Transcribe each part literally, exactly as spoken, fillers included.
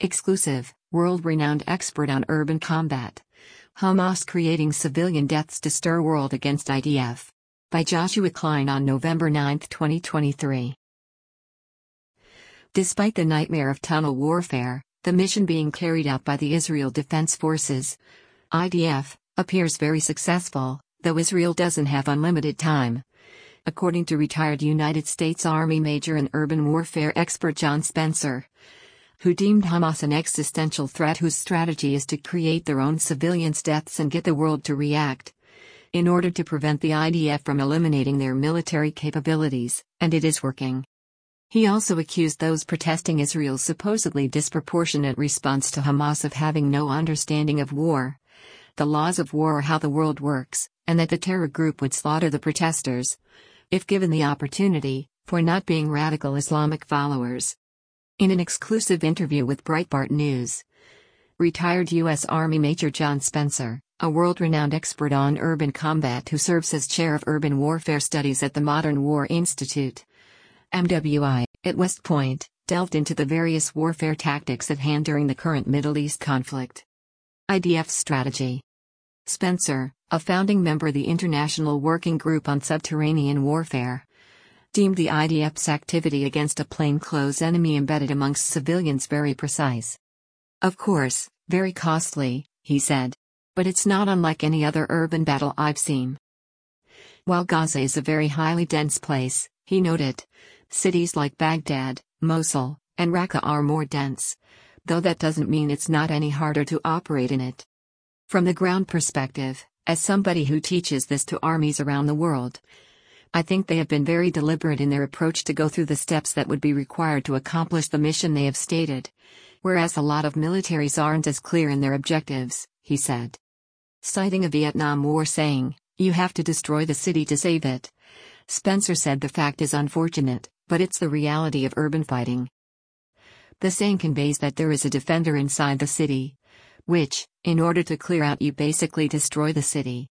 Exclusive, world-renowned expert on urban combat. Hamas creating civilian deaths to stir world against I D F. By Joshua Klein on November ninth, twenty twenty-three. Despite the nightmare of tunnel warfare, the mission being carried out by the Israel Defense Forces, I D F, appears very successful, though Israel doesn't have unlimited time. According to retired United States Army Major and urban warfare expert John Spencer, who deemed Hamas an existential threat whose strategy is to create their own civilians' deaths and get the world to react, in order to prevent the I D F from eliminating their military capabilities, and it is working. He also accused those protesting Israel's supposedly disproportionate response to Hamas of having no understanding of war, the laws of war or how the world works, and that the terror group would slaughter the protesters, if given the opportunity, for not being radical Islamic followers. In an exclusive interview with Breitbart News, retired U S Army Major John Spencer, a world-renowned expert on urban combat who serves as chair of urban warfare studies at the Modern War Institute, M W I, at West Point, delved into the various warfare tactics at hand during the current Middle East conflict. I D F's strategy. Spencer, a founding member of the International Working Group on Subterranean Warfare, deemed the I D F's activity against a plainclothes enemy embedded amongst civilians very precise. Of course, very costly, he said. But it's not unlike any other urban battle I've seen. While Gaza is a very highly dense place, he noted, cities like Baghdad, Mosul, and Raqqa are more dense, though that doesn't mean it's not any harder to operate in it. From the ground perspective, as somebody who teaches this to armies around the world, I think they have been very deliberate in their approach to go through the steps that would be required to accomplish the mission they have stated, whereas a lot of militaries aren't as clear in their objectives, he said. Citing a Vietnam War saying, "You have to destroy the city to save it," Spencer said the fact is unfortunate, but it's the reality of urban fighting. The saying conveys that there is a defender inside the city, which, in order to clear out, you basically destroy the city.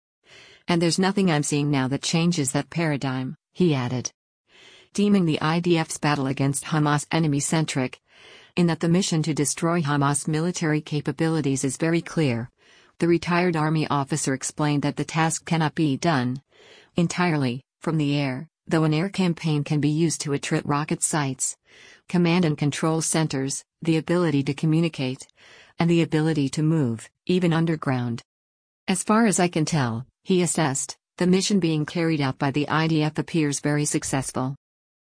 And there's nothing I'm seeing now that changes that paradigm, he added. Deeming the I D F's battle against Hamas enemy-centric, in that the mission to destroy Hamas military capabilities is very clear, the retired Army officer explained that the task cannot be done entirely from the air, though an air campaign can be used to attrit rocket sites, command and control centers, the ability to communicate, and the ability to move, even underground. As far as I can tell, he assessed, the mission being carried out by the I D F appears very successful.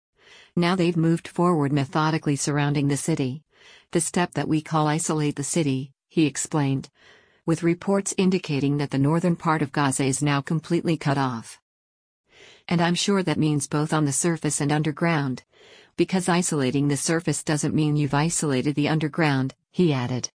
Now they've moved forward methodically surrounding the city, the step that we call isolate the city, he explained, with reports indicating that the northern part of Gaza is now completely cut off. And I'm sure that means both on the surface and underground, because isolating the surface doesn't mean you've isolated the underground, he added.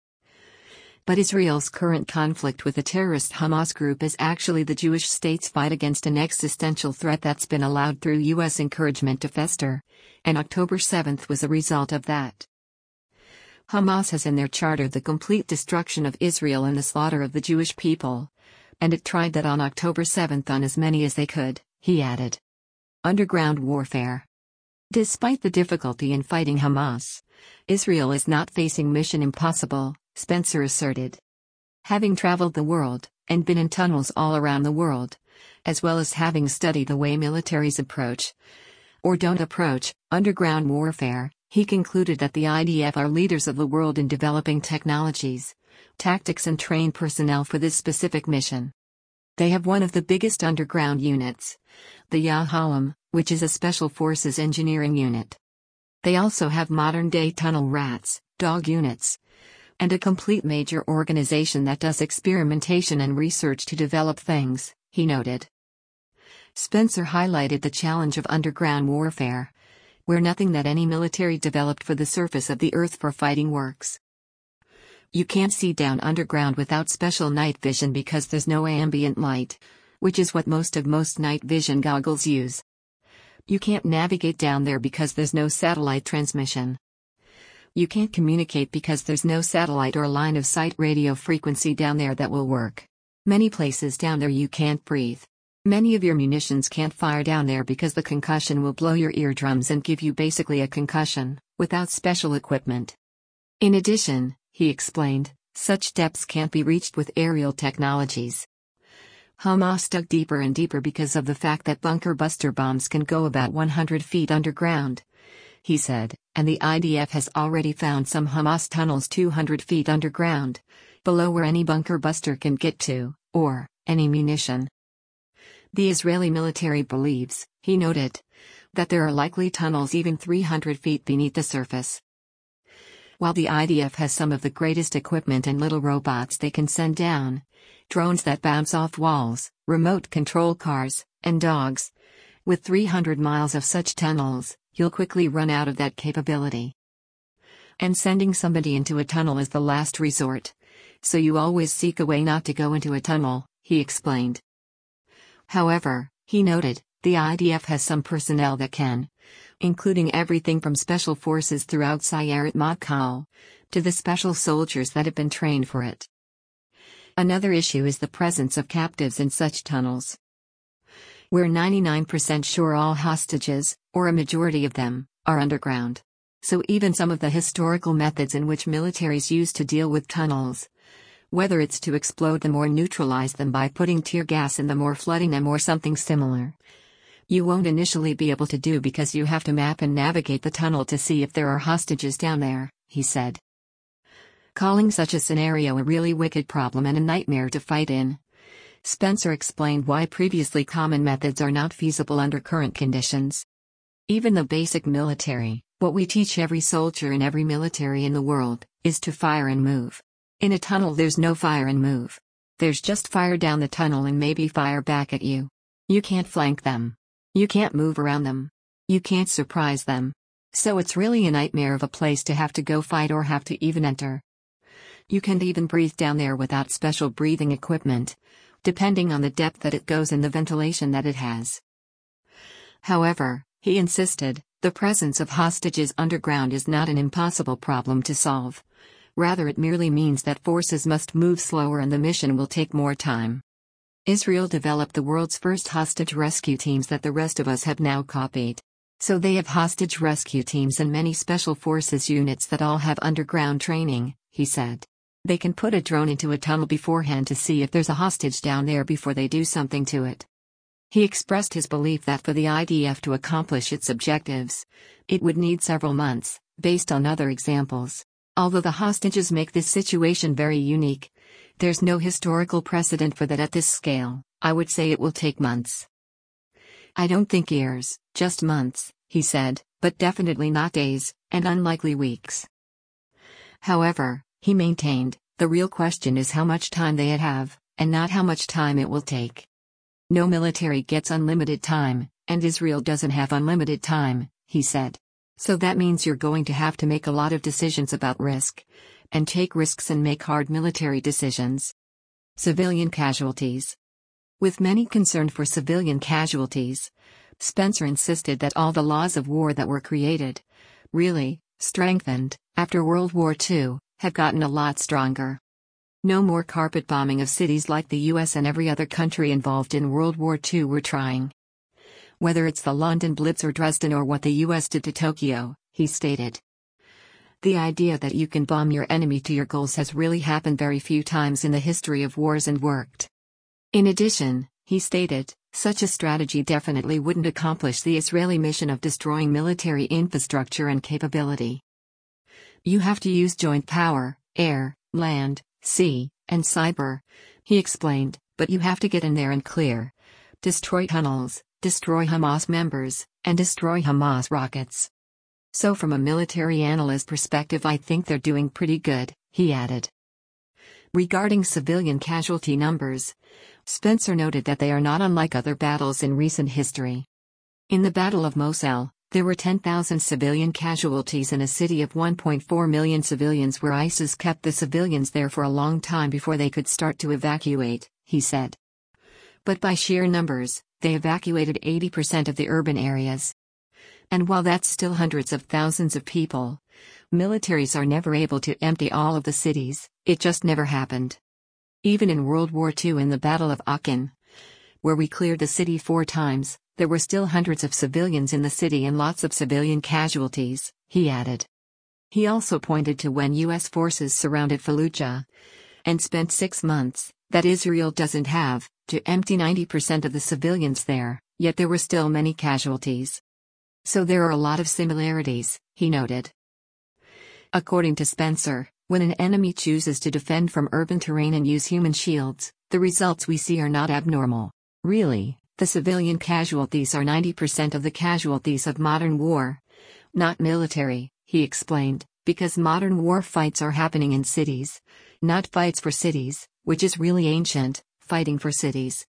But Israel's current conflict with the terrorist Hamas group is actually the Jewish state's fight against an existential threat that's been allowed through U S encouragement to fester, and October seventh was a result of that. Hamas has in their charter the complete destruction of Israel and the slaughter of the Jewish people, and it tried that on October seventh on as many as they could, he added. Underground warfare. Despite the difficulty in fighting Hamas, Israel is not facing mission impossible, Spencer asserted. Having traveled the world, and been in tunnels all around the world, as well as having studied the way militaries approach, or don't approach, underground warfare, he concluded that the I D F are leaders of the world in developing technologies, tactics and trained personnel for this specific mission. They have one of the biggest underground units, the Yahalom, which is a special forces engineering unit. They also have modern-day tunnel rats, dog units, and a complete major organization that does experimentation and research to develop things, he noted. Spencer highlighted the challenge of underground warfare, where nothing that any military developed for the surface of the earth for fighting works. You can't see down underground without special night vision because there's no ambient light, which is what most of most night vision goggles use. You can't navigate down there because there's no satellite transmission. You can't communicate because there's no satellite or line of sight radio frequency down there that will work. Many places down there you can't breathe. Many of your munitions can't fire down there because the concussion will blow your eardrums and give you basically a concussion, without special equipment. In addition, he explained, such depths can't be reached with aerial technologies. Hamas dug deeper and deeper because of the fact that bunker buster bombs can go about one hundred feet underground, he said, and the I D F has already found some Hamas tunnels two hundred feet underground, below where any bunker buster can get to, or any munition. The Israeli military believes, he noted, that there are likely tunnels even three hundred feet beneath the surface. While the I D F has some of the greatest equipment and little robots they can send down, drones that bounce off walls, remote control cars, and dogs, with three hundred miles of such tunnels, you'll quickly run out of that capability. And sending somebody into a tunnel is the last resort, so you always seek a way not to go into a tunnel, he explained. However, he noted, the I D F has some personnel that can, including everything from special forces throughout Sayeret Matkal, to the special soldiers that have been trained for it. Another issue is the presence of captives in such tunnels. We're ninety-nine percent sure all hostages, or a majority of them, are underground. So even some of the historical methods in which militaries use to deal with tunnels, whether it's to explode them or neutralize them by putting tear gas in them or flooding them or something similar, you won't initially be able to do because you have to map and navigate the tunnel to see if there are hostages down there, he said. Calling such a scenario a really wicked problem and a nightmare to fight in, Spencer explained why previously common methods are not feasible under current conditions. Even the basic military, what we teach every soldier in every military in the world, is to fire and move. In a tunnel there's no fire and move. There's just fire down the tunnel and maybe fire back at you. You can't flank them. You can't move around them. You can't surprise them. So it's really a nightmare of a place to have to go fight or have to even enter. You can't even breathe down there without special breathing equipment, depending on the depth that it goes and the ventilation that it has. However, he insisted, the presence of hostages underground is not an impossible problem to solve. Rather, it merely means that forces must move slower and the mission will take more time. Israel developed the world's first hostage rescue teams that the rest of us have now copied. So they have hostage rescue teams and many special forces units that all have underground training, he said. They can put a drone into a tunnel beforehand to see if there's a hostage down there before they do something to it. He expressed his belief that for the I D F to accomplish its objectives, it would need several months, based on other examples. Although the hostages make this situation very unique, there's no historical precedent for that at this scale. I would say it will take months. I don't think years, just months, he said, but definitely not days, and unlikely weeks. However, he maintained, the real question is how much time they have, and not how much time it will take. No military gets unlimited time, and Israel doesn't have unlimited time, he said. So that means you're going to have to make a lot of decisions about risk, and take risks and make hard military decisions. Civilian casualties. With many concerned for civilian casualties, Spencer insisted that all the laws of war that were created, really, strengthened, after World War Two, have gotten a lot stronger. No more carpet bombing of cities like the U S and every other country involved in World War Two were trying. Whether it's the London Blitz or Dresden or what the U S did to Tokyo, he stated. The idea that you can bomb your enemy to your goals has really happened very few times in the history of wars and worked. In addition, he stated, such a strategy definitely wouldn't accomplish the Israeli mission of destroying military infrastructure and capability. You have to use joint power, air, land, sea, and cyber, he explained, but you have to get in there and clear. Destroy tunnels, destroy Hamas members, and destroy Hamas rockets. So from a military analyst perspective I think they're doing pretty good, he added. Regarding civilian casualty numbers, Spencer noted that they are not unlike other battles in recent history. In the Battle of Mosul, there were ten thousand civilian casualties in a city of one point four million civilians where ISIS kept the civilians there for a long time before they could start to evacuate, he said. But by sheer numbers, they evacuated eighty percent of the urban areas. And while that's still hundreds of thousands of people, militaries are never able to empty all of the cities, it just never happened. Even in World War Two in the Battle of Aachen, where we cleared the city four times, there were still hundreds of civilians in the city and lots of civilian casualties, he added. He also pointed to when U S forces surrounded Fallujah and spent six months, that Israel doesn't have, to empty ninety percent of the civilians there, yet there were still many casualties. So there are a lot of similarities, he noted. According to Spencer, when an enemy chooses to defend from urban terrain and use human shields, the results we see are not abnormal. Really, the civilian casualties are ninety percent of the casualties of modern war. Not military, he explained, because modern war fights are happening in cities, not fights for cities, which is really ancient, fighting for cities.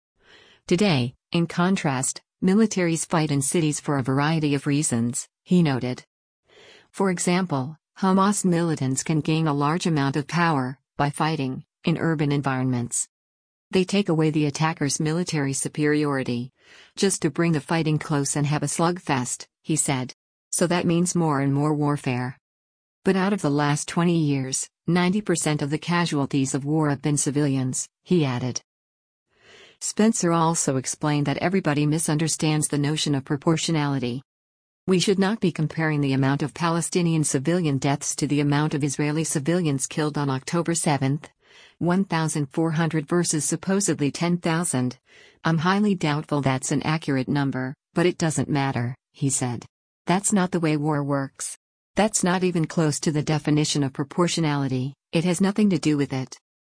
Today, in contrast, militaries fight in cities for a variety of reasons, he noted. For example, Hamas militants can gain a large amount of power by fighting in urban environments. They take away the attacker's military superiority just to bring the fighting close and have a slugfest, he said. So that means more and more warfare. But out of the last twenty years, ninety percent of the casualties of war have been civilians, he added. Spencer also explained that everybody misunderstands the notion of proportionality. We should not be comparing the amount of Palestinian civilian deaths to the amount of Israeli civilians killed on October seventh, one thousand four hundred versus supposedly ten thousand. I'm highly doubtful that's an accurate number, but it doesn't matter, he said. That's not the way war works. That's not even close to the definition of proportionality, it has nothing to do with it.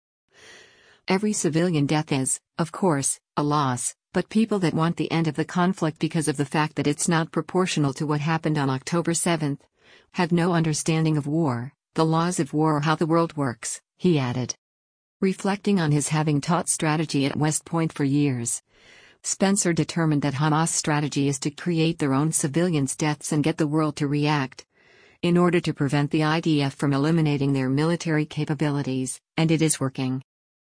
Every civilian death is, of course, a loss, but people that want the end of the conflict because of the fact that it's not proportional to what happened on October seventh, have no understanding of war, the laws of war or how the world works, he added. Reflecting on his having taught strategy at West Point for years, Spencer determined that Hamas' strategy is to create their own civilians' deaths and get the world to react, in order to prevent the I D F from eliminating their military capabilities, and it is working.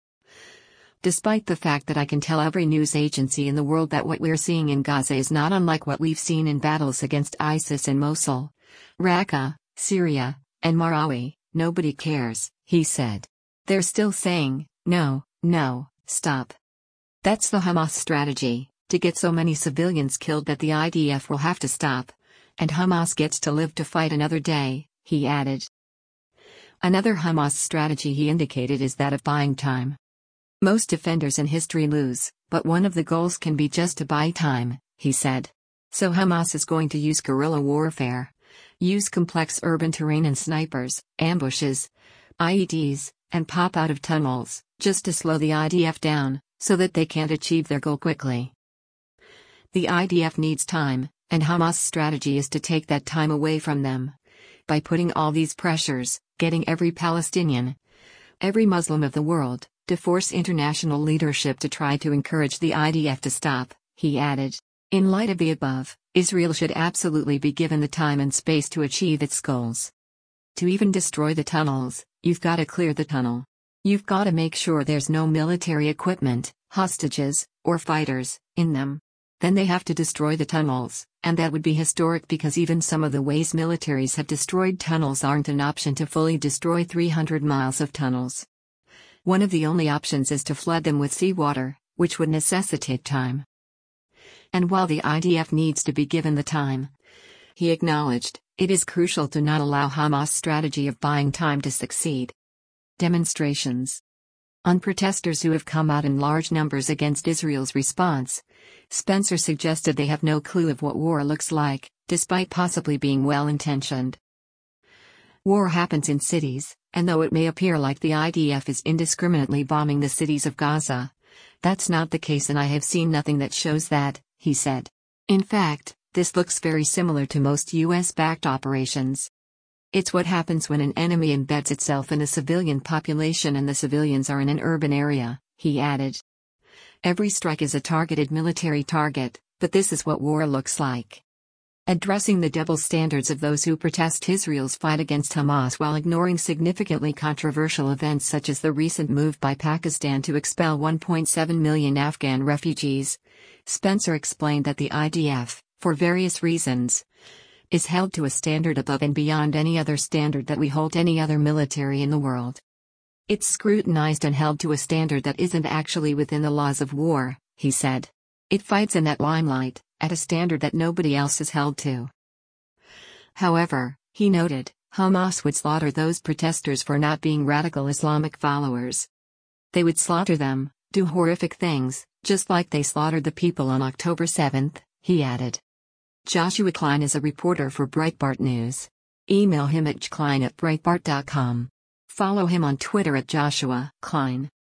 Despite the fact that I can tell every news agency in the world that what we're seeing in Gaza is not unlike what we've seen in battles against ISIS in Mosul, Raqqa, Syria, and Marawi, nobody cares, he said. They're still saying, no, no, stop. That's the Hamas strategy, to get so many civilians killed that the I D F will have to stop. And Hamas gets to live to fight another day, he added. Another Hamas strategy he indicated is that of buying time. Most defenders in history lose, but one of the goals can be just to buy time, he said. So Hamas is going to use guerrilla warfare, use complex urban terrain and snipers, ambushes, I E Ds, and pop out of tunnels, just to slow the I D F down, so that they can't achieve their goal quickly. The I D F needs time, and Hamas' strategy is to take that time away from them. By putting all these pressures, getting every Palestinian, every Muslim of the world, to force international leadership to try to encourage the I D F to stop, he added. In light of the above, Israel should absolutely be given the time and space to achieve its goals. To even destroy the tunnels, you've got to clear the tunnel. You've got to make sure there's no military equipment, hostages, or fighters in them. Then they have to destroy the tunnels, and that would be historic because even some of the ways militaries have destroyed tunnels aren't an option to fully destroy three hundred miles of tunnels. One of the only options is to flood them with seawater, which would necessitate time. And while the I D F needs to be given the time, he acknowledged, it is crucial to not allow Hamas' strategy of buying time to succeed. Demonstrations. On protesters who have come out in large numbers against Israel's response, Spencer suggested they have no clue of what war looks like, despite possibly being well-intentioned. War happens in cities, and though it may appear like the I D F is indiscriminately bombing the cities of Gaza, that's not the case and I have seen nothing that shows that, he said. In fact, this looks very similar to most U S-backed operations. It's what happens when an enemy embeds itself in a civilian population and the civilians are in an urban area, he added. Every strike is a targeted military target, but this is what war looks like. Addressing the double standards of those who protest Israel's fight against Hamas while ignoring significantly controversial events such as the recent move by Pakistan to expel one point seven million Afghan refugees, Spencer explained that the I D F, for various reasons, is held to a standard above and beyond any other standard that we hold any other military in the world. It's scrutinized and held to a standard that isn't actually within the laws of war, he said. It fights in that limelight, at a standard that nobody else is held to. However, he noted, Hamas would slaughter those protesters for not being radical Islamic followers. They would slaughter them, do horrific things, just like they slaughtered the people on October seventh, he added. Joshua Klein is a reporter for Breitbart News. Email him at jklein at breitbart dot com. Follow him on Twitter at Joshua Klein.